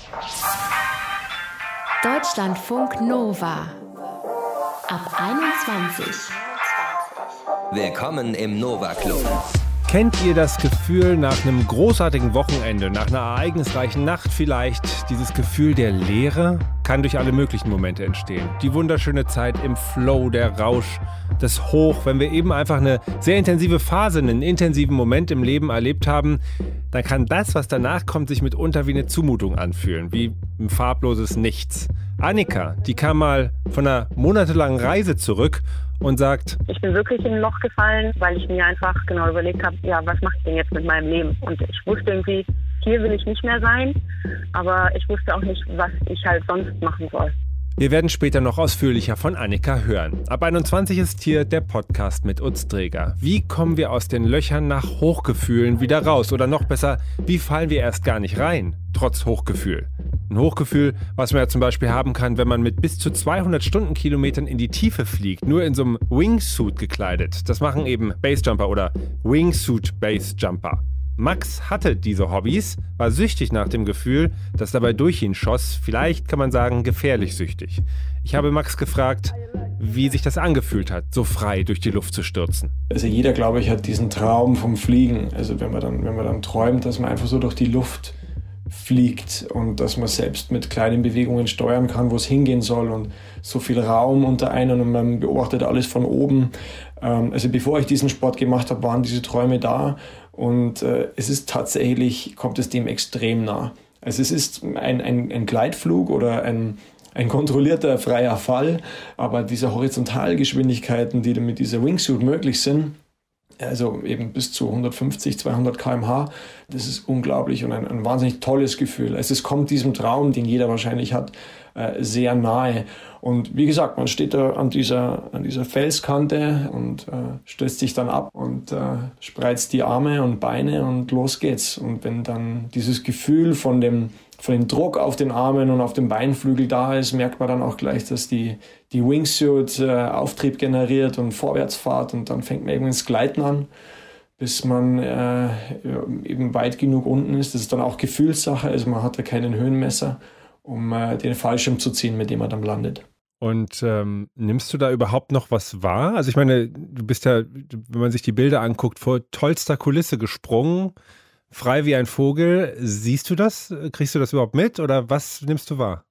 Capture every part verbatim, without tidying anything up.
Deutschlandfunk Nova ab einundzwanzig. Willkommen im Nova Club. Kennt ihr das Gefühl nach einem großartigen Wochenende, nach einer ereignisreichen Nacht vielleicht? Dieses Gefühl der Leere kann durch alle möglichen Momente entstehen. Die wunderschöne Zeit im Flow, der Rausch, das Hoch. Wenn wir eben einfach eine sehr intensive Phase, einen intensiven Moment im Leben erlebt haben, dann kann das, was danach kommt, sich mitunter wie eine Zumutung anfühlen, wie ein farbloses Nichts. Annika, die kam mal von einer monatelangen Reise zurück und sagt: Ich bin wirklich in ein Loch gefallen, weil ich mir einfach genau überlegt habe, ja, was mache ich denn jetzt mit meinem Leben? Und ich wusste irgendwie, hier will ich nicht mehr sein, aber ich wusste auch nicht, was ich halt sonst machen soll. Wir werden später noch ausführlicher von Annika hören. Ab einundzwanzig ist hier der Podcast mit Utz Dreger. Wie kommen wir aus den Löchern nach Hochgefühlen wieder raus? Oder noch besser, wie fallen wir erst gar nicht rein, trotz Hochgefühl? Ein Hochgefühl, was man ja zum Beispiel haben kann, wenn man mit bis zu zweihundert Stundenkilometern in die Tiefe fliegt, nur in so einem Wingsuit gekleidet. Das machen eben Basejumper oder Wingsuit Basejumper. Max hatte diese Hobbys, war süchtig nach dem Gefühl, das dabei durch ihn schoss, vielleicht kann man sagen gefährlich süchtig. Ich habe Max gefragt, wie sich das angefühlt hat, so frei durch die Luft zu stürzen. Also jeder, glaube ich, hat diesen Traum vom Fliegen. Also wenn man dann, wenn man dann träumt, dass man einfach so durch die Luft fliegt und dass man selbst mit kleinen Bewegungen steuern kann, wo es hingehen soll, und so viel Raum unter einem und man beobachtet alles von oben. Also bevor ich diesen Sport gemacht habe, waren diese Träume da, und es ist tatsächlich, kommt es dem extrem nah. Also es ist ein, ein, ein Gleitflug oder ein, ein kontrollierter freier Fall, aber diese Horizontalgeschwindigkeiten, die mit dieser Wingsuit möglich sind, also eben bis zu hundertfünfzig, zweihundert Kilometer pro Stunde, das ist unglaublich und ein, ein wahnsinnig tolles Gefühl. Also es kommt diesem Traum, den jeder wahrscheinlich hat, äh, sehr nahe. Und wie gesagt, man steht da an dieser, an dieser Felskante und äh, stößt sich dann ab und äh, spreizt die Arme und Beine und los geht's. Und wenn dann dieses Gefühl von dem von dem Druck auf den Armen und auf dem Beinflügel da ist, merkt man dann auch gleich, dass die, die Wingsuit äh, Auftrieb generiert und vorwärts fährt, und dann fängt man eben ins Gleiten an, bis man äh, eben weit genug unten ist. Das ist dann auch Gefühlssache, also man hat da keinen Höhenmesser, um äh, den Fallschirm zu ziehen, mit dem man dann landet. Und ähm, nimmst du da überhaupt noch was wahr? Also ich meine, du bist ja, wenn man sich die Bilder anguckt, vor tollster Kulisse gesprungen, frei wie ein Vogel. Siehst du das? Kriegst du das überhaupt mit oder was nimmst du wahr?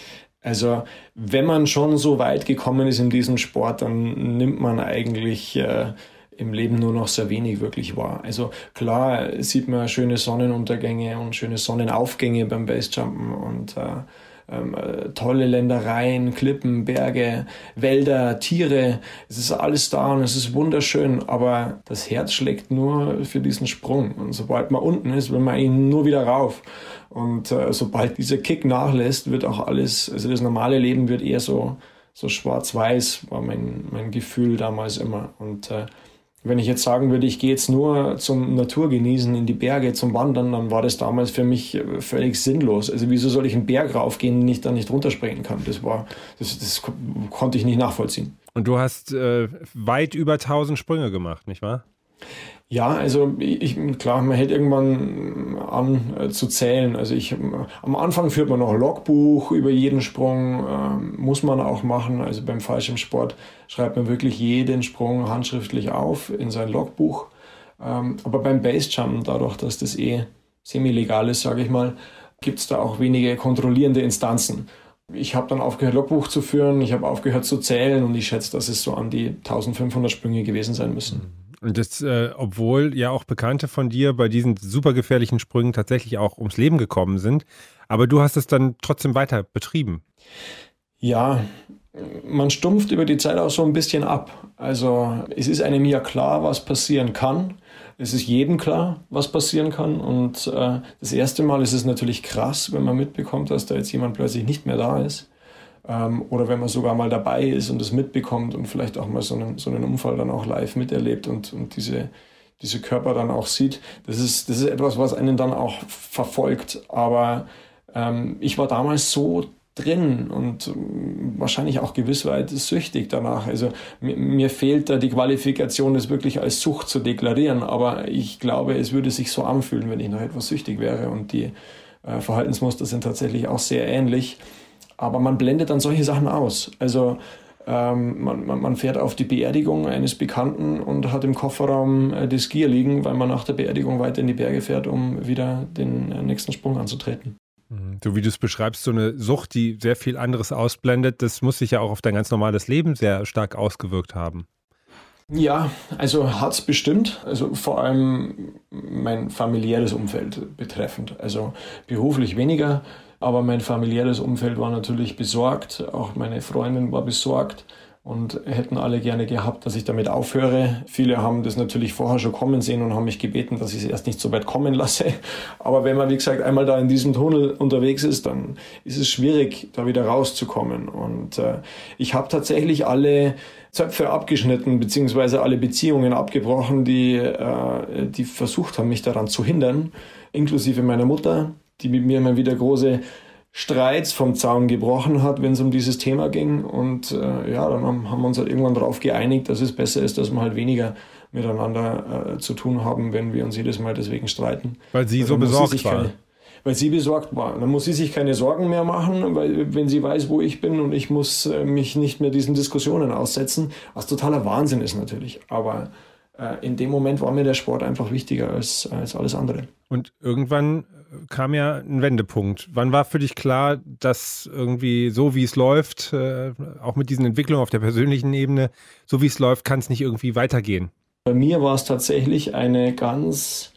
Also wenn man schon so weit gekommen ist in diesem Sport, dann nimmt man eigentlich äh, im Leben nur noch sehr wenig wirklich wahr. Also klar sieht man schöne Sonnenuntergänge und schöne Sonnenaufgänge beim Basejumpen und äh, Ähm, äh, tolle Ländereien, Klippen, Berge, Wälder, Tiere. Es ist alles da und es ist wunderschön, aber das Herz schlägt nur für diesen Sprung. Und sobald man unten ist, will man ihn nur wieder rauf. Und äh, sobald dieser Kick nachlässt, wird auch alles, also das normale Leben wird eher so, so schwarz-weiß, war mein, mein Gefühl damals immer. Und äh, wenn ich jetzt sagen würde, ich gehe jetzt nur zum Naturgenießen in die Berge, zum Wandern, dann war das damals für mich völlig sinnlos. Also wieso soll ich einen Berg raufgehen, den ich dann nicht runterspringen kann? Das war, das, das konnte ich nicht nachvollziehen. Und du hast äh, weit über tausend Sprünge gemacht, nicht wahr? Ja, also ich, klar, man hält irgendwann an äh, zu zählen. Also ich, am Anfang führt man noch Logbuch über jeden Sprung, äh, muss man auch machen. Also beim Fallschirmsport schreibt man wirklich jeden Sprung handschriftlich auf in sein Logbuch. Ähm, aber beim Basejumpen, dadurch, dass das eh semi-legal ist, sage ich mal, gibt es da auch wenige kontrollierende Instanzen. Ich habe dann aufgehört, Logbuch zu führen, ich habe aufgehört zu zählen und ich schätze, dass es so an die eintausendfünfhundert Sprünge gewesen sein müssen. Und das, äh, obwohl ja auch Bekannte von dir bei diesen super gefährlichen Sprüngen tatsächlich auch ums Leben gekommen sind. Aber du hast es dann trotzdem weiter betrieben. Ja, man stumpft über die Zeit auch so ein bisschen ab. Also es ist einem ja klar, was passieren kann. Es ist jedem klar, was passieren kann. Und äh, das erste Mal ist es natürlich krass, wenn man mitbekommt, dass da jetzt jemand plötzlich nicht mehr da ist. Ähm, oder wenn man sogar mal dabei ist und es mitbekommt und vielleicht auch mal so einen, so einen Unfall dann auch live miterlebt und, und diese, diese Körper dann auch sieht. Das ist, das ist etwas, was einen dann auch verfolgt. Aber ähm, ich war damals so drin und ähm, wahrscheinlich auch gewiss weit süchtig danach. Also mir, mir fehlt da die Qualifikation, das wirklich als Sucht zu deklarieren. Aber ich glaube, es würde sich so anfühlen, wenn ich noch etwas süchtig wäre und die äh, Verhaltensmuster sind tatsächlich auch sehr ähnlich. Aber man blendet dann solche Sachen aus. Also ähm, man, man, man fährt auf die Beerdigung eines Bekannten und hat im Kofferraum äh, das Skier liegen, weil man nach der Beerdigung weiter in die Berge fährt, um wieder den äh, nächsten Sprung anzutreten. So wie du es beschreibst, so eine Sucht, die sehr viel anderes ausblendet, das muss sich ja auch auf dein ganz normales Leben sehr stark ausgewirkt haben. Ja, also hat es bestimmt, also vor allem mein familiäres Umfeld betreffend. Also beruflich weniger, aber mein familiäres Umfeld war natürlich besorgt, auch meine Freundin war besorgt und hätten alle gerne gehabt, dass ich damit aufhöre. Viele haben das natürlich vorher schon kommen sehen und haben mich gebeten, dass ich es erst nicht so weit kommen lasse. Aber wenn man, wie gesagt, einmal da in diesem Tunnel unterwegs ist, dann ist es schwierig, da wieder rauszukommen. Und äh, ich habe tatsächlich alle Zöpfe abgeschnitten, beziehungsweise alle Beziehungen abgebrochen, die, äh, die versucht haben, mich daran zu hindern, inklusive meiner Mutter, die mit mir immer wieder große Streits vom Zaun gebrochen hat, wenn es um dieses Thema ging. Und äh, ja, dann haben, haben wir uns halt irgendwann darauf geeinigt, dass es besser ist, dass wir halt weniger miteinander äh, zu tun haben, wenn wir uns jedes Mal deswegen streiten. Weil sie so besorgt sie war. Keine, weil sie besorgt war. Dann muss sie sich keine Sorgen mehr machen, weil wenn sie weiß, wo ich bin und ich muss äh, mich nicht mehr diesen Diskussionen aussetzen, was totaler Wahnsinn ist natürlich. Aber äh, in dem Moment war mir der Sport einfach wichtiger als, als alles andere. Und irgendwann kam ja ein Wendepunkt. Wann war für dich klar, dass irgendwie so wie es läuft, äh, auch mit diesen Entwicklungen auf der persönlichen Ebene, so wie es läuft, kann es nicht irgendwie weitergehen? Bei mir war es tatsächlich eine ganz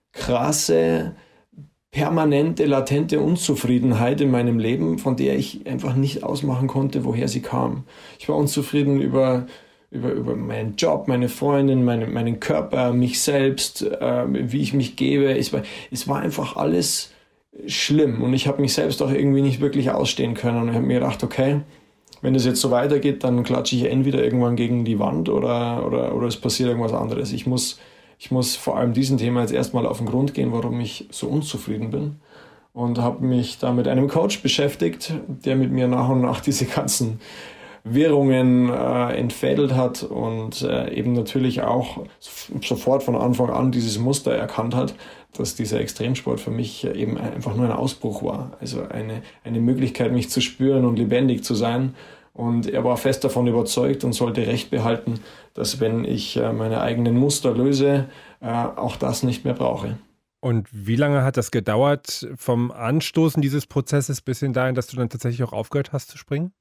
krasse, permanente, latente Unzufriedenheit in meinem Leben, von der ich einfach nicht ausmachen konnte, woher sie kam. Ich war unzufrieden über Über, über meinen Job, meine Freundin, meine, meinen Körper, mich selbst, äh, wie ich mich gebe. Es war, es war einfach alles schlimm und ich habe mich selbst auch irgendwie nicht wirklich ausstehen können. Und ich habe mir gedacht, okay, wenn das jetzt so weitergeht, dann klatsche ich entweder irgendwann gegen die Wand oder, oder, oder es passiert irgendwas anderes. Ich muss, ich muss vor allem diesem Thema jetzt erstmal auf den Grund gehen, warum ich so unzufrieden bin. Und habe mich da mit einem Coach beschäftigt, der mit mir nach und nach diese ganzen Wirrungen äh, entfädelt hat und äh, eben natürlich auch sofort von Anfang an dieses Muster erkannt hat, dass dieser Extremsport für mich eben einfach nur ein Ausbruch war. Also eine, eine Möglichkeit, mich zu spüren und lebendig zu sein. Und er war fest davon überzeugt und sollte Recht behalten, dass wenn ich äh, meine eigenen Muster löse, äh, auch das nicht mehr brauche. Und wie lange hat das gedauert vom Anstoßen dieses Prozesses bis hin dahin, dass du dann tatsächlich auch aufgehört hast zu springen?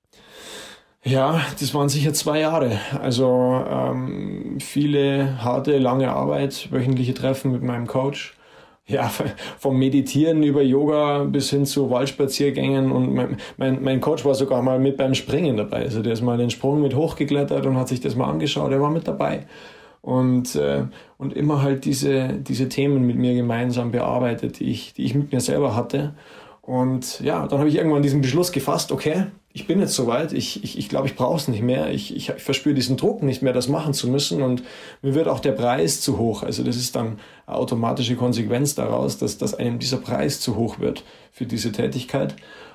Ja, das waren sicher zwei Jahre. Also ähm, viele harte, lange Arbeit, wöchentliche Treffen mit meinem Coach. Ja, vom Meditieren über Yoga bis hin zu Waldspaziergängen. Und mein, mein, mein Coach war sogar mal mit beim Springen dabei. Also der ist mal den Sprung mit hochgeklettert und hat sich das mal angeschaut. Er war mit dabei. Und, äh, und immer halt diese, diese Themen mit mir gemeinsam bearbeitet, die ich, die ich mit mir selber hatte. Und ja, dann habe ich irgendwann diesen Beschluss gefasst, okay, ich bin jetzt soweit, ich ich, ich, glaube, ich brauche es nicht mehr, ich, ich, ich verspüre diesen Druck nicht mehr, das machen zu müssen und mir wird auch der Preis zu hoch. Also das ist dann eine automatische Konsequenz daraus, dass, dass einem dieser Preis zu hoch wird für diese Tätigkeit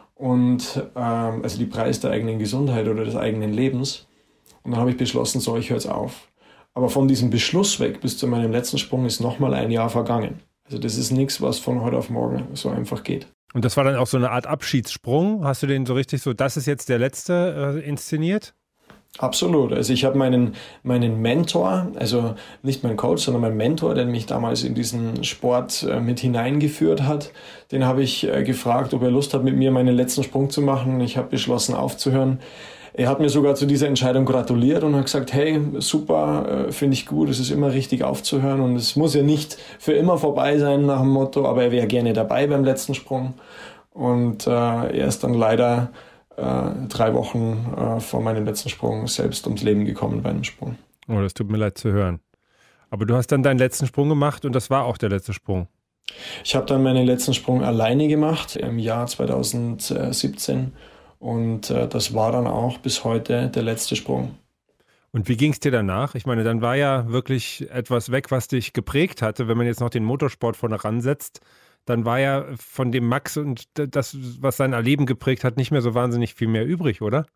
und ähm, also die Preis der eigenen Gesundheit oder des eigenen Lebens. Und dann habe ich beschlossen, so, ich höre jetzt auf. Aber von diesem Beschluss weg bis zu meinem letzten Sprung ist nochmal ein Jahr vergangen. Also das ist nichts, was von heute auf morgen so einfach geht. Und das war dann auch so eine Art Abschiedssprung? Hast du den so richtig so, das ist jetzt der letzte, äh, inszeniert? Absolut. Also ich habe meinen, meinen Mentor, also nicht mein Coach, sondern mein Mentor, der mich damals in diesen Sport äh, mit hineingeführt hat, den habe ich äh, gefragt, ob er Lust hat, mit mir meinen letzten Sprung zu machen. Ich habe beschlossen, aufzuhören. Er hat mir sogar zu dieser Entscheidung gratuliert und hat gesagt, hey, super, äh, finde ich gut, es ist immer richtig aufzuhören und es muss ja nicht für immer vorbei sein nach dem Motto, aber er wäre gerne dabei beim letzten Sprung. Und äh, er ist dann leider äh, drei Wochen äh, vor meinem letzten Sprung selbst ums Leben gekommen bei einem Sprung. Oh, das tut mir leid zu hören. Aber du hast dann deinen letzten Sprung gemacht und das war auch der letzte Sprung. Ich habe dann meinen letzten Sprung alleine gemacht im Jahr zweitausendsiebzehn. Und äh, das war dann auch bis heute der letzte Sprung. Und wie ging es dir danach? Ich meine, dann war ja wirklich etwas weg, was dich geprägt hatte. Wenn man jetzt noch den Motorsport vorne ransetzt, dann war ja von dem Max und das, was sein Erleben geprägt hat, nicht mehr so wahnsinnig viel mehr übrig, oder?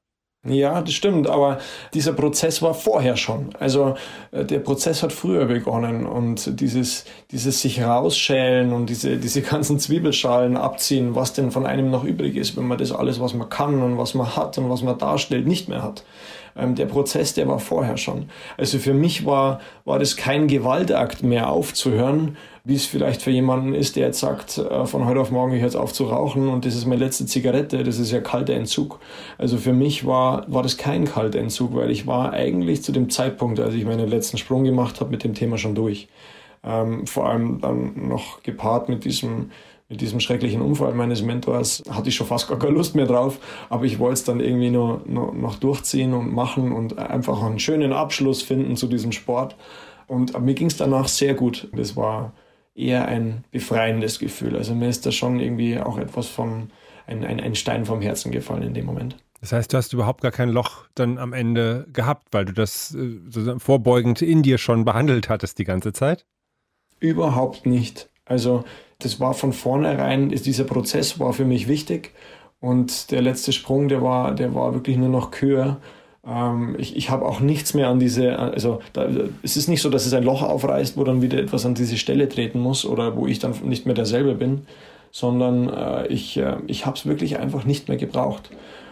Ja, das stimmt, aber dieser Prozess war vorher schon. Also äh, der Prozess hat früher begonnen und dieses, dieses sich rausschälen und diese, diese ganzen Zwiebelschalen abziehen, was denn von einem noch übrig ist, wenn man das alles, was man kann und was man hat und was man darstellt, nicht mehr hat. Ähm, der Prozess, der war vorher schon. Also für mich war, war das kein Gewaltakt mehr aufzuhören, wie es vielleicht für jemanden ist, der jetzt sagt, äh, von heute auf morgen ich höre jetzt auf zu rauchen und das ist meine letzte Zigarette, das ist ja kalter Entzug. Also für mich war, war das kein kalter Entzug, weil ich war eigentlich zu dem Zeitpunkt, als ich meinen letzten Sprung gemacht habe, mit dem Thema schon durch. Ähm, vor allem dann noch gepaart mit diesem Mit diesem schrecklichen Unfall meines Mentors hatte ich schon fast gar keine Lust mehr drauf, aber ich wollte es dann irgendwie nur, nur noch durchziehen und machen und einfach einen schönen Abschluss finden zu diesem Sport. Und mir ging es danach sehr gut. Das war eher ein befreiendes Gefühl. Also mir ist da schon irgendwie auch etwas vom, ein, ein, ein Stein vom Herzen gefallen in dem Moment. Das heißt, du hast überhaupt gar kein Loch dann am Ende gehabt, weil du das äh, so vorbeugend in dir schon behandelt hattest die ganze Zeit? Überhaupt nicht. Also das war von vornherein, dieser Prozess war für mich wichtig und der letzte Sprung, der war, der war wirklich nur noch Kür. Ähm, ich ich habe auch nichts mehr an diese, also da, es ist nicht so, dass es ein Loch aufreißt, wo dann wieder etwas an diese Stelle treten muss oder wo ich dann nicht mehr derselbe bin, sondern äh, ich, äh, ich habe es wirklich einfach nicht mehr gebraucht.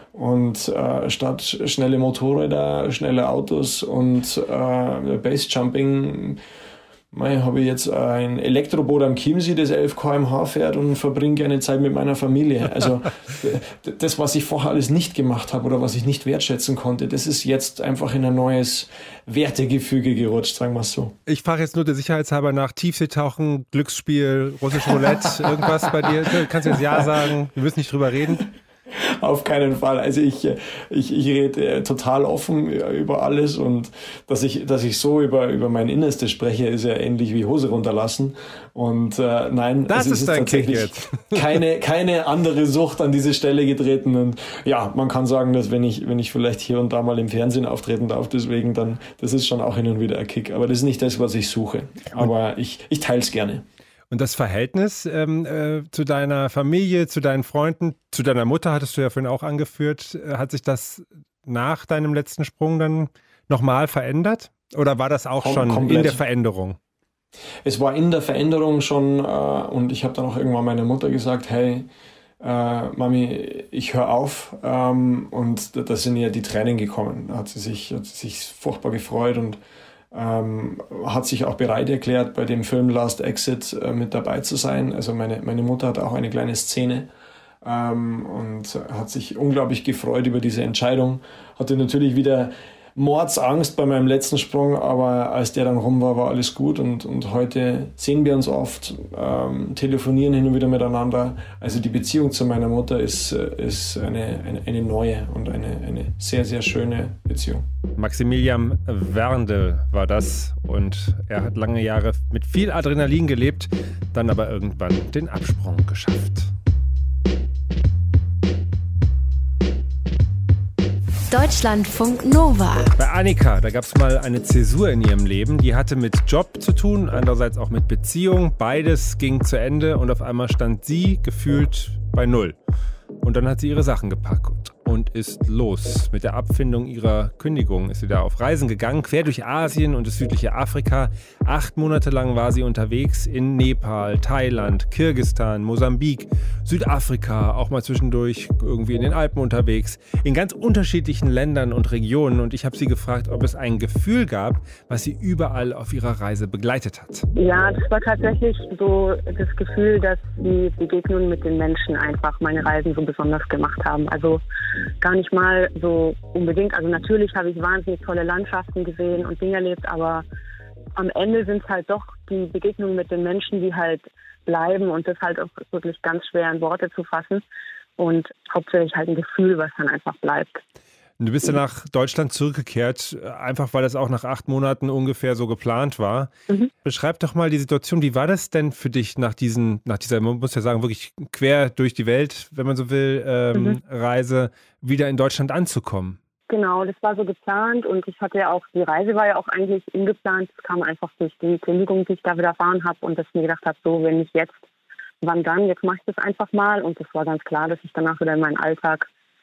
Und äh, statt schnelle Motorräder, schnelle Autos und äh, Basejumping habe ich jetzt ein Elektroboot am Chiemsee, das elf Kilometer pro Stunde fährt und verbringe gerne Zeit mit meiner Familie. Also das, was ich vorher alles nicht gemacht habe oder was ich nicht wertschätzen konnte, das ist jetzt einfach in ein neues Wertegefüge gerutscht, sagen wir es so. Ich frage jetzt nur der Sicherheitshalber nach Tiefseetauchen, Glücksspiel, russisch Roulette, irgendwas bei dir? Kannst du jetzt Ja sagen? Wir müssen nicht drüber reden. Auf keinen Fall. Also ich, ich, ich rede total offen über alles und dass ich, dass ich so über, über mein Innerstes spreche, ist ja ähnlich wie Hose runterlassen. Und äh, nein, das es ist, ist dein tatsächlich jetzt. keine, keine andere Sucht an diese Stelle getreten. Und ja, man kann sagen, dass wenn ich, wenn ich vielleicht hier und da mal im Fernsehen auftreten darf, deswegen dann, das ist schon auch hin und wieder ein Kick. Aber das ist nicht das, was ich suche. Aber ich, ich teile es gerne. Und das Verhältnis ähm, äh, zu deiner Familie, zu deinen Freunden, zu deiner Mutter, hattest du ja vorhin auch angeführt, äh, hat sich das nach deinem letzten Sprung dann nochmal verändert? Oder war das auch Kom- schon komplett in der Veränderung? Es war in der Veränderung schon äh, und ich habe dann auch irgendwann meiner Mutter gesagt, hey, äh, Mami, ich höre auf ähm, und da, da sind ja die Tränen gekommen. Da hat sie sich, hat sie sich furchtbar gefreut und Ähm, hat sich auch bereit erklärt, bei dem Film Last Exit äh, mit dabei zu sein. Also meine, meine Mutter hat auch eine kleine Szene ähm, und hat sich unglaublich gefreut über diese Entscheidung. Hatte natürlich wieder Mordsangst bei meinem letzten Sprung, aber als der dann rum war, war alles gut und, und heute sehen wir uns oft, ähm, telefonieren hin und wieder miteinander. Also die Beziehung zu meiner Mutter ist, ist eine, eine, eine neue und eine, eine sehr, sehr schöne Beziehung. Maximilian Werndl war das und er hat lange Jahre mit viel Adrenalin gelebt, dann aber irgendwann den Absprung geschafft. Deutschlandfunk Nova. Bei Annika, da gab es mal eine Zäsur in ihrem Leben, die hatte mit Job zu tun, andererseits auch mit Beziehung. Beides ging zu Ende und auf einmal stand sie gefühlt bei Null. Und dann hat sie ihre Sachen gepackt und ist los. Mit der Abfindung ihrer Kündigung ist sie da auf Reisen gegangen, quer durch Asien und das südliche Afrika. Acht Monate lang war sie unterwegs in Nepal, Thailand, Kirgisistan, Mosambik, Südafrika, auch mal zwischendurch irgendwie in den Alpen unterwegs, in ganz unterschiedlichen Ländern und Regionen. Und ich habe sie gefragt, ob es ein Gefühl gab, was sie überall auf ihrer Reise begleitet hat. Ja, das war tatsächlich so das Gefühl, dass die Begegnungen mit den Menschen einfach meine Reisen so besonders gemacht haben. Also gar nicht mal so unbedingt. Also natürlich habe ich wahnsinnig tolle Landschaften gesehen und Dinge erlebt, aber am Ende sind es halt doch die Begegnungen mit den Menschen, die halt bleiben und das halt auch wirklich ganz schwer in Worte zu fassen und hauptsächlich halt ein Gefühl, was dann einfach bleibt. Du bist ja nach Deutschland zurückgekehrt, einfach weil das auch nach acht Monaten ungefähr so geplant war. Mhm. Beschreib doch mal die Situation. Wie war das denn für dich nach diesen, nach dieser, man muss ja sagen, wirklich quer durch die Welt, wenn man so will, ähm, mhm. Reise, wieder in Deutschland anzukommen? Genau, das war so geplant und ich hatte ja auch, die Reise war ja auch eigentlich ungeplant. Es kam einfach durch die Kündigung, die ich da wieder erfahren habe und dass ich mir gedacht habe, so, wenn nicht jetzt, wann dann? Jetzt mache ich das einfach mal und es war ganz klar, dass ich danach wieder in meinen Alltag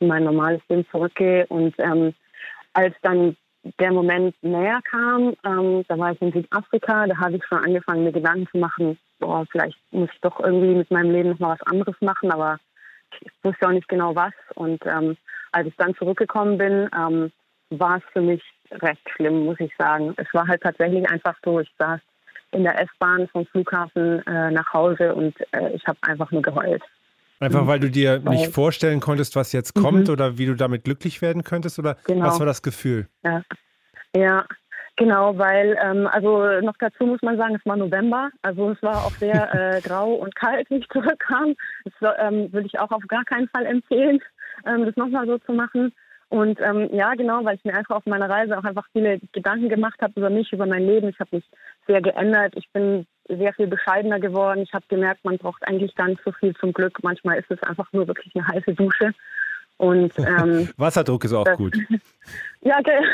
in mein normales Leben zurückgehe. Und ähm, als dann der Moment näher kam, ähm, da war ich in Südafrika, da habe ich schon angefangen, mir Gedanken zu machen, boah, vielleicht muss ich doch irgendwie mit meinem Leben noch mal was anderes machen, aber ich wusste auch nicht genau was. Und ähm, als ich dann zurückgekommen bin, ähm, war es für mich recht schlimm, muss ich sagen. Es war halt tatsächlich einfach so, ich saß in der S-Bahn vom Flughafen äh, nach Hause und äh, ich habe einfach nur geheult. Einfach weil du dir weil, nicht vorstellen konntest, was jetzt kommt mhm. oder wie du damit glücklich werden könntest? Oder genau. Was war das Gefühl? Ja, ja genau, weil, ähm, also noch dazu muss man sagen, es war November. Also es war auch sehr äh, grau und kalt, wie ich zurückkam. Das ähm, würde ich auch auf gar keinen Fall empfehlen, ähm, das nochmal so zu machen. Und ähm, ja, genau, weil ich mir einfach auf meiner Reise auch einfach viele Gedanken gemacht habe über mich, über mein Leben. Ich habe mich sehr geändert. Ich bin sehr viel bescheidener geworden. Ich habe gemerkt, man braucht eigentlich gar nicht so viel zum Glück. Manchmal ist es einfach nur wirklich eine heiße Dusche. Und ähm, Wasserdruck ist auch das, gut. Ja, ge-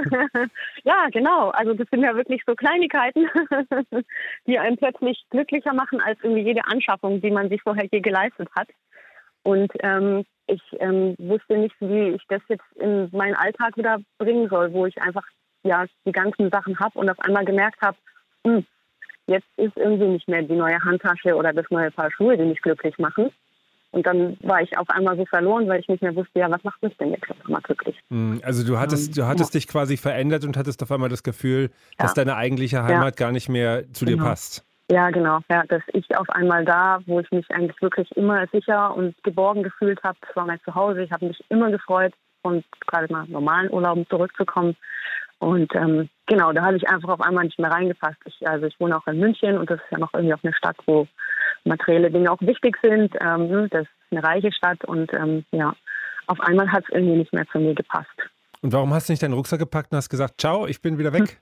ja, genau. Also das sind ja wirklich so Kleinigkeiten, die einen plötzlich glücklicher machen als irgendwie jede Anschaffung, die man sich vorher je geleistet hat. Und ähm, ich ähm, wusste nicht, wie ich das jetzt in meinen Alltag wieder bringen soll, wo ich einfach ja die ganzen Sachen habe und auf einmal gemerkt habe, hm, jetzt ist irgendwie nicht mehr die neue Handtasche oder das neue Paar Schuhe, die mich glücklich machen. Und dann war ich auf einmal so verloren, weil ich nicht mehr wusste, ja, was macht mich denn jetzt nochmal glücklich? Also du hattest, du hattest ja. dich quasi verändert und hattest auf einmal das Gefühl, dass ja. deine eigentliche Heimat ja. gar nicht mehr zu genau. dir passt. Ja, genau. Ja, dass ich auf einmal da, wo ich mich eigentlich wirklich immer sicher und geborgen gefühlt habe, das war mein Zuhause. Ich habe mich immer gefreut, von gerade mal normalen Urlauben zurückzukommen. Und ähm, genau, da habe ich einfach auf einmal nicht mehr reingepasst. Ich, also ich wohne auch in München und das ist ja noch irgendwie auch eine Stadt, wo materielle Dinge auch wichtig sind. Ähm, das ist eine reiche Stadt und ähm, ja, auf einmal hat es irgendwie nicht mehr zu mir gepasst. Und warum hast du nicht deinen Rucksack gepackt und hast gesagt, ciao, ich bin wieder weg?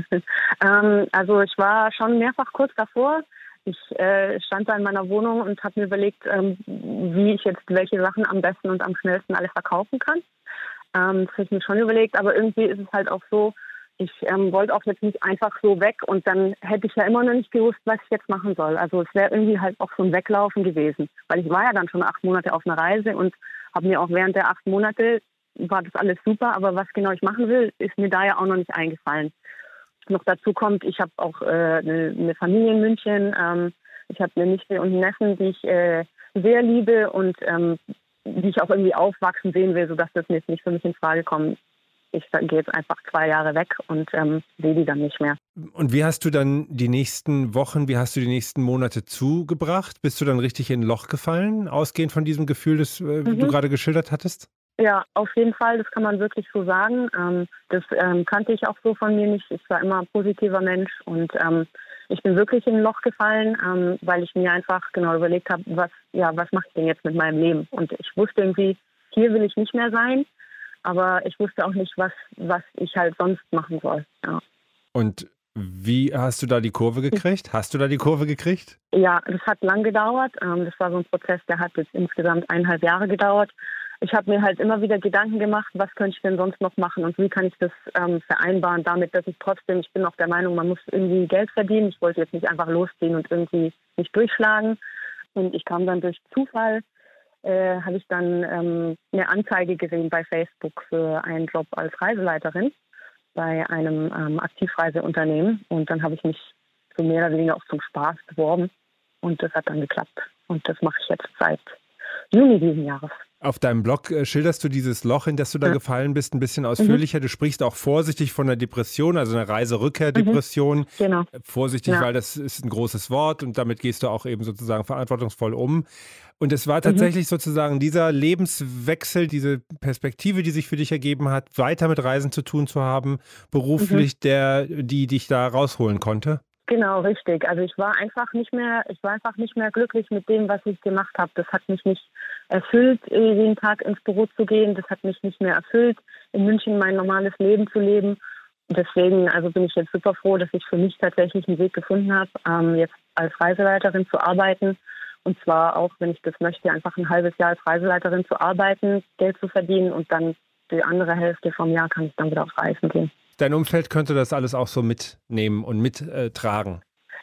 ähm, also ich war schon mehrfach kurz davor. Ich äh, stand da in meiner Wohnung und habe mir überlegt, ähm, wie ich jetzt welche Sachen am besten und am schnellsten alle verkaufen kann. Ähm, das habe ich mir schon überlegt, aber irgendwie ist es halt auch so, ich ähm, wollte auch jetzt nicht einfach so weg und dann hätte ich ja immer noch nicht gewusst, was ich jetzt machen soll. Also es wäre irgendwie halt auch so ein Weglaufen gewesen, weil ich war ja dann schon acht Monate auf einer Reise und habe mir auch während der acht Monate war das alles super, aber was genau ich machen will, ist mir da ja auch noch nicht eingefallen. Noch dazu kommt, ich habe auch äh, eine, eine Familie in München, ähm, ich habe eine Nichte und einen Neffen, die ich äh, sehr liebe und ähm, die ich auch irgendwie aufwachsen sehen will, sodass das jetzt nicht für mich in Frage kommt. Ich gehe jetzt einfach zwei Jahre weg und ähm, sehe die dann nicht mehr. Und wie hast du dann die nächsten Wochen, wie hast du die nächsten Monate zugebracht? Bist du dann richtig in ein Loch gefallen, ausgehend von diesem Gefühl, das äh, mhm. du gerade geschildert hattest? Ja, auf jeden Fall, das kann man wirklich so sagen. Ähm, das ähm, kannte ich auch so von mir nicht. Ich war immer ein positiver Mensch und ähm, ich bin wirklich in ein Loch gefallen, ähm, weil ich mir einfach genau überlegt habe, was, ja, was mache ich denn jetzt mit meinem Leben? Und ich wusste irgendwie, hier will ich nicht mehr sein, aber ich wusste auch nicht, was, was ich halt sonst machen soll. Ja. Und wie hast du da die Kurve gekriegt? Hast du da die Kurve gekriegt? Ja, das hat lang gedauert. Ähm, das war so ein Prozess, der hat jetzt insgesamt eineinhalb Jahre gedauert. Ich habe mir halt immer wieder Gedanken gemacht, was könnte ich denn sonst noch machen und wie kann ich das ähm, vereinbaren damit, dass ich trotzdem, ich bin auch der Meinung, man muss irgendwie Geld verdienen. Ich wollte jetzt nicht einfach losziehen und irgendwie nicht durchschlagen. Und ich kam dann durch Zufall, äh, habe ich dann ähm, eine Anzeige gesehen bei Facebook für einen Job als Reiseleiterin bei einem ähm, Aktivreiseunternehmen. Und dann habe ich mich so mehr oder weniger auch zum Spaß beworben und das hat dann geklappt. Und das mache ich jetzt seit Juni diesen Jahres. Auf deinem Blog äh, schilderst du dieses Loch, in das du da ja. gefallen bist, ein bisschen ausführlicher. Mhm. Du sprichst auch vorsichtig von einer Depression, also einer Reiserückkehr-Depression. Mhm. Genau. Vorsichtig, ja. weil das ist ein großes Wort und damit gehst du auch eben sozusagen verantwortungsvoll um. Und es war tatsächlich mhm. sozusagen dieser Lebenswechsel, diese Perspektive, die sich für dich ergeben hat, weiter mit Reisen zu tun zu haben, beruflich, mhm. der, die dich da rausholen konnte. Genau, richtig. Also ich war einfach nicht mehr, ich war einfach nicht mehr glücklich mit dem, was ich gemacht habe. Das hat mich nicht erfüllt, jeden Tag ins Büro zu gehen. Das hat mich nicht mehr erfüllt, in München mein normales Leben zu leben. Deswegen, also bin ich jetzt super froh, dass ich für mich tatsächlich einen Weg gefunden habe, ähm, jetzt als Reiseleiterin zu arbeiten. Und zwar auch, wenn ich das möchte, einfach ein halbes Jahr als Reiseleiterin zu arbeiten, Geld zu verdienen und dann die andere Hälfte vom Jahr kann ich dann wieder auf Reisen gehen. Dein Umfeld könnte das alles auch so mitnehmen und mittragen?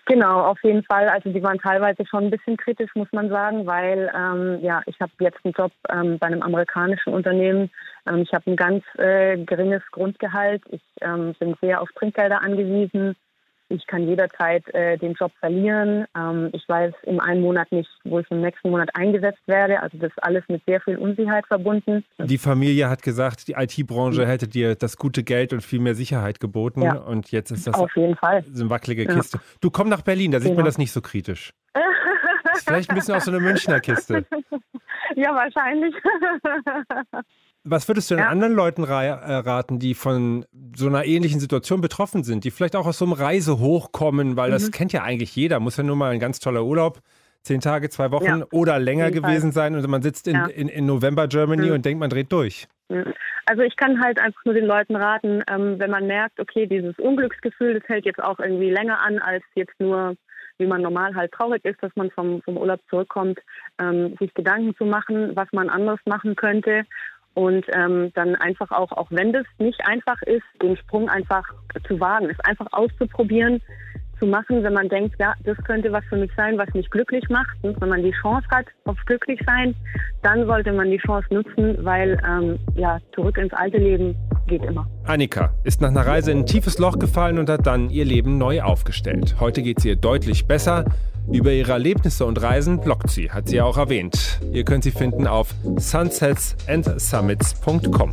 Genau, auf jeden Fall. Also die waren teilweise schon ein bisschen kritisch, muss man sagen, weil ähm, ja, ich habe jetzt einen Job ähm, bei einem amerikanischen Unternehmen. Ähm, ich habe ein ganz äh, geringes Grundgehalt. Ich ähm, bin sehr auf Trinkgelder angewiesen. Ich kann jederzeit äh, den Job verlieren. Ähm, ich weiß im einen Monat nicht, wo ich im nächsten Monat eingesetzt werde. Also das ist alles mit sehr viel Unsicherheit verbunden. Die Familie hat gesagt, die I T-Branche hätte dir das gute Geld und viel mehr Sicherheit geboten. Ja. Und jetzt ist das auf jeden Fall so eine wackelige Kiste. Ja. Du, komm nach Berlin, da sieht genau. man das nicht so kritisch. Das ist vielleicht ein bisschen auch so eine Münchner Kiste. Ja, wahrscheinlich. Was würdest du den ja. anderen Leuten raten, die von so einer ähnlichen Situation betroffen sind, die vielleicht auch aus so einem Reisehoch kommen, weil mhm. das kennt ja eigentlich jeder, muss ja nur mal ein ganz toller Urlaub, zehn Tage, zwei Wochen ja. oder länger gewesen sein und man sitzt in, ja. in, in November Germany mhm. und denkt, man dreht durch. Also ich kann halt einfach nur den Leuten raten, ähm, wenn man merkt, okay, dieses Unglücksgefühl, das hält jetzt auch irgendwie länger an, als jetzt nur, wie man normal halt traurig ist, dass man vom, vom Urlaub zurückkommt, ähm, sich Gedanken zu machen, was man anderes machen könnte. Und ähm, dann einfach auch, auch wenn das nicht einfach ist, den Sprung einfach zu wagen, es einfach auszuprobieren, zu machen, wenn man denkt, ja, das könnte was für mich sein, was mich glücklich macht. Und wenn man die Chance hat auf glücklich sein, dann sollte man die Chance nutzen, weil ähm, ja, zurück ins alte Leben geht immer. Annika ist nach einer Reise in ein tiefes Loch gefallen und hat dann ihr Leben neu aufgestellt. Heute geht es ihr deutlich besser. Über ihre Erlebnisse und Reisen bloggt sie, hat sie ja auch erwähnt. Ihr könnt sie finden auf sunsets and summits punkt com.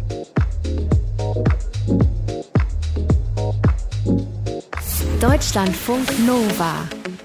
Deutschlandfunk Nova.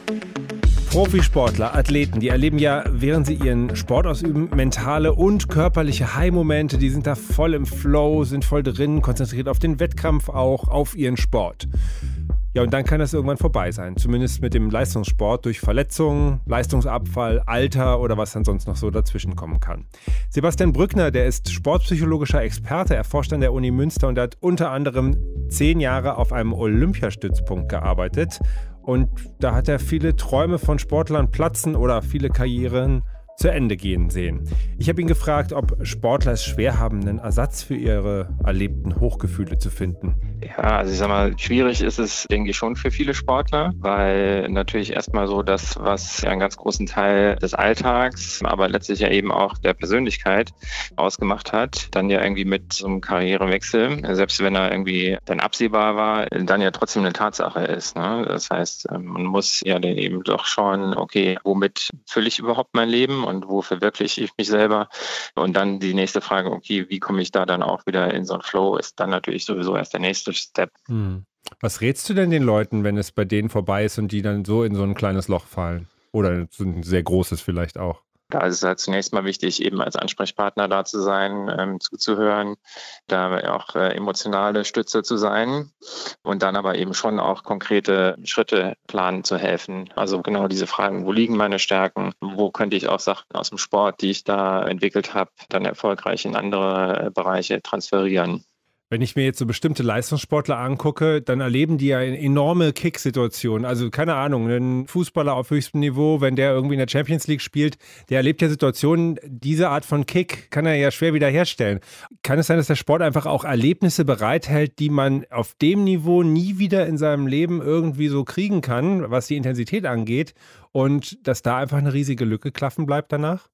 Profisportler, Athleten, die erleben ja, während sie ihren Sport ausüben, mentale und körperliche High-Momente. Die sind da voll im Flow, sind voll drin, konzentriert auf den Wettkampf auch, auf ihren Sport. Ja, und dann kann das irgendwann vorbei sein. Zumindest mit dem Leistungssport durch Verletzungen, Leistungsabfall, Alter oder was dann sonst noch so dazwischen kommen kann. Sebastian Brückner, der ist sportpsychologischer Experte, er forscht an der Uni Münster und hat unter anderem zehn Jahre auf einem Olympiastützpunkt gearbeitet. Und da hat er viele Träume von Sportlern platzen oder viele Karrieren zu Ende gehen sehen. Ich habe ihn gefragt, ob Sportler es schwer haben, einen Ersatz für ihre erlebten Hochgefühle zu finden. Ja, also ich sag mal, schwierig ist es, denke ich, schon für viele Sportler, weil natürlich erstmal so das, was ja einen ganz großen Teil des Alltags, aber letztlich ja eben auch der Persönlichkeit ausgemacht hat, dann ja irgendwie mit so einem Karrierewechsel, selbst wenn er irgendwie dann absehbar war, dann ja trotzdem eine Tatsache ist. Ne? Das heißt, man muss ja dann eben doch schauen, okay, womit fülle ich überhaupt mein Leben und wo verwirkliche ich mich selber? Und dann die nächste Frage, okay, wie komme ich da dann auch wieder in so einen Flow, ist dann natürlich sowieso erst der nächste Step. Hm. Was rätst du denn den Leuten, wenn es bei denen vorbei ist und die dann so in so ein kleines Loch fallen? Oder so ein sehr großes vielleicht auch? Da ist es halt zunächst mal wichtig, eben als Ansprechpartner da zu sein, ähm, zuzuhören, da auch äh, emotionale Stütze zu sein und dann aber eben schon auch konkrete Schritte planen zu helfen. Also genau diese Fragen, wo liegen meine Stärken, wo könnte ich auch Sachen aus dem Sport, die ich da entwickelt habe, dann erfolgreich in andere Bereiche transferieren. Wenn ich mir jetzt so bestimmte Leistungssportler angucke, dann erleben die ja enorme Kick-Situationen. Also keine Ahnung, ein Fußballer auf höchstem Niveau, wenn der irgendwie in der Champions League spielt, der erlebt ja Situationen, diese Art von Kick kann er ja schwer wiederherstellen. Kann es sein, dass der Sport einfach auch Erlebnisse bereithält, die man auf dem Niveau nie wieder in seinem Leben irgendwie so kriegen kann, was die Intensität angeht, und dass da einfach eine riesige Lücke klaffen bleibt danach?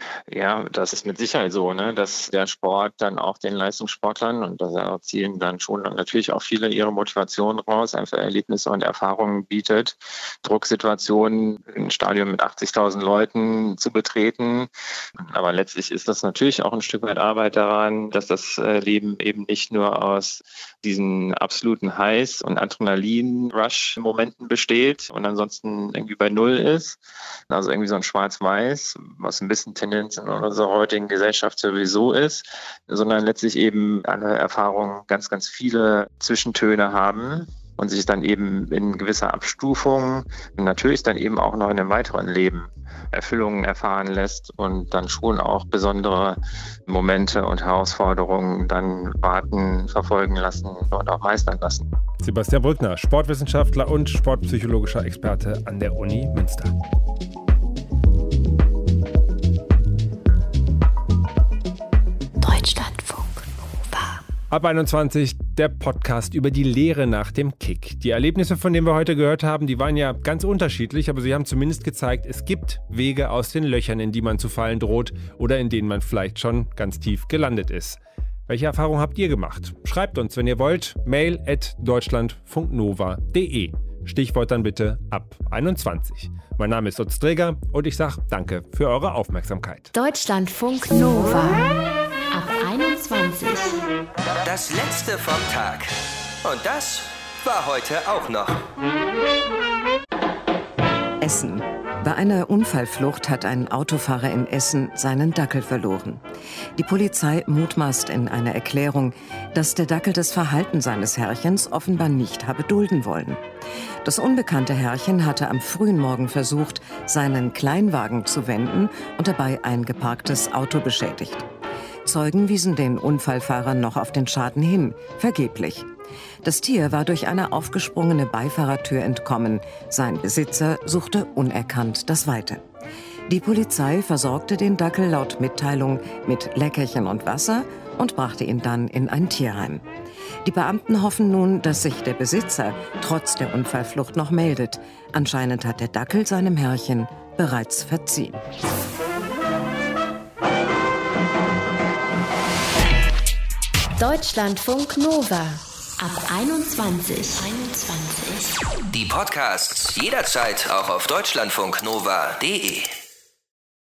Ja, das ist mit Sicherheit so, ne, dass der Sport dann auch den Leistungssportlern, und da zielen dann schon natürlich auch viele ihre Motivation raus, einfach Erlebnisse und Erfahrungen bietet, Drucksituationen, ein Stadion mit achtzigtausend Leuten zu betreten. Aber letztlich ist das natürlich auch ein Stück weit Arbeit daran, dass das Leben eben nicht nur aus diesen absoluten Highs- und Adrenalin-Rush-Momenten besteht und ansonsten irgendwie bei Null ist. Also irgendwie so ein Schwarz-Weiß, was ein bisschen Tendenz in unserer heutigen Gesellschaft sowieso ist, sondern letztlich eben alle Erfahrungen ganz, ganz viele Zwischentöne haben und sich dann eben in gewisser Abstufung natürlich dann eben auch noch in einem weiteren Leben Erfüllungen erfahren lässt und dann schon auch besondere Momente und Herausforderungen dann warten, verfolgen lassen und auch meistern lassen. Sebastian Brückner, Sportwissenschaftler und sportpsychologischer Experte an der Uni Münster. Ab einundzwanzig der Podcast über die Lehre nach dem Kick. Die Erlebnisse, von denen wir heute gehört haben, die waren ja ganz unterschiedlich, aber sie haben zumindest gezeigt, es gibt Wege aus den Löchern, in die man zu fallen droht oder in denen man vielleicht schon ganz tief gelandet ist. Welche Erfahrung habt ihr gemacht? Schreibt uns, wenn ihr wollt, mail at deutschlandfunknova punkt de. Stichwort dann bitte ab einundzwanzig. Mein Name ist Utz Dreger und ich sage danke für eure Aufmerksamkeit. Deutschlandfunk Nova ab einundzwanzig. Das letzte vom Tag. Und das war heute auch noch. Essen. Bei einer Unfallflucht hat ein Autofahrer in Essen seinen Dackel verloren. Die Polizei mutmaßt in einer Erklärung, dass der Dackel das Verhalten seines Herrchens offenbar nicht habe dulden wollen. Das unbekannte Herrchen hatte am frühen Morgen versucht, seinen Kleinwagen zu wenden und dabei ein geparktes Auto beschädigt. Zeugen wiesen den Unfallfahrer noch auf den Schaden hin, vergeblich. Das Tier war durch eine aufgesprungene Beifahrertür entkommen. Sein Besitzer suchte unerkannt das Weite. Die Polizei versorgte den Dackel laut Mitteilung mit Leckerchen und Wasser und brachte ihn dann in ein Tierheim. Die Beamten hoffen nun, dass sich der Besitzer trotz der Unfallflucht noch meldet. Anscheinend hat der Dackel seinem Herrchen bereits verziehen. Deutschlandfunk Nova ab einundzwanzig. einundzwanzig. Die Podcasts jederzeit auch auf deutschlandfunknova punkt de.